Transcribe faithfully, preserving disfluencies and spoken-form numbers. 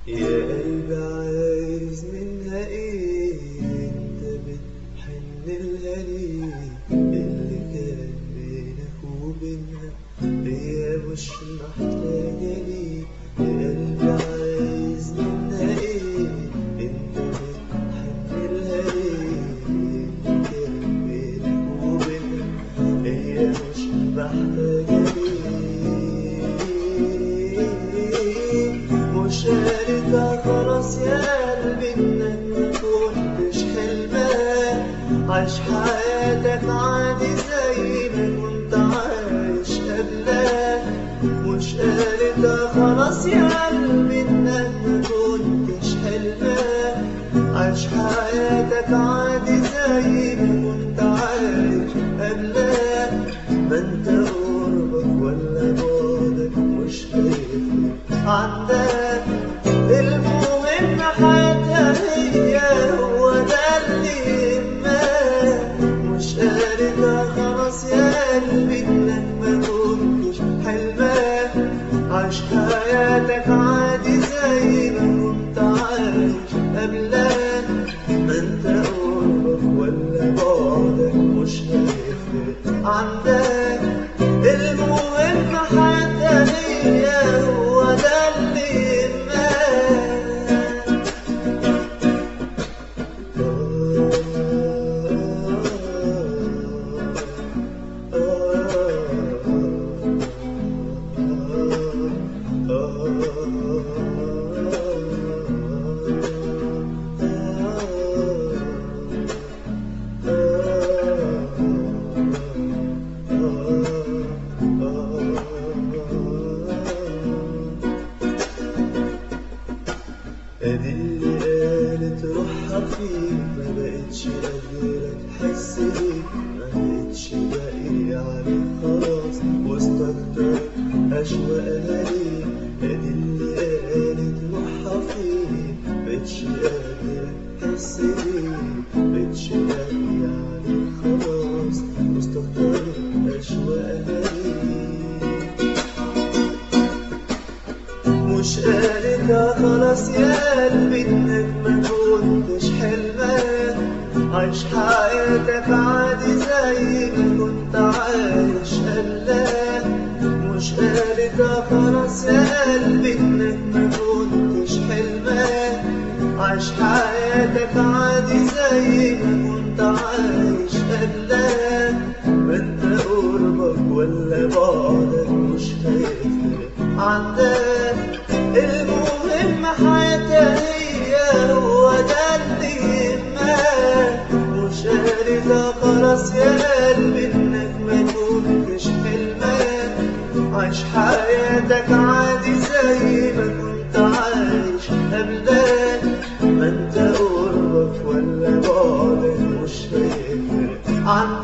يا قلبي عايز منها ايه؟ انت بتحن لها ليه؟ اللي كان بينك وبينها هي مش محتاجة ليه. يا قلبي عايز منها ايه؟ انت بتحن لها ليه؟ اللي كان بينك وبينها هي مش محتاجة ليه. مش قالتها خلاص يا قلبي انك ما كنتش حلمان، عايش حياتك عادي زي ما كنت عايش قبلها. مش قالتها خلاص يا قلبي انك ما كنتش حلمان، عايش حياتك عادي زي ما كنت عايش قبلها. ما انت قربك ولا بعدك مش هيفرق عندك، المهم حياتها هي هو ده اللي يهمك. مش قالتها خلاص يا قلبي انك ما كنتش حلمان، عايش حياتك عادي زي ما كنت عايش قبلها. ما انت قربك ولا بعدك مش هيفرق عندك، المهم حياتها هي هو ده اللي ادي اللي قالت روحها فيك، ما بقتش قادرة تحس بيك، ما بقتش باقي عليك خلاص واستكتر أشواقها ليك. ادي اللي قالت روحها فيك، ما بقتش قادرة تحس بيك، ما بقتش باقي عليك خلاص واستكتر أشواقها ليك. مش قالتها خلاص يا قلبي انك ما كنتش حلمان، عايش حياتك عادي زي ما كنت عايش قبلها. مش قالتها خلاص يا قلبي انك ما كنتش حلمان، عايش حياتك عادي زي ما كنت عايش قبلها. ما انت قربك ولا بعدك مش هيفرق عندك، المهم حياتها هي هو ده اللي يهمك. مش قالتها خلاص يا قلبي انك ما كنتش حلمان، عايش حياتك عادي زي ما كنت عايش قبلها. ما انت قربك ولا بعدك مش هيفرق عنك.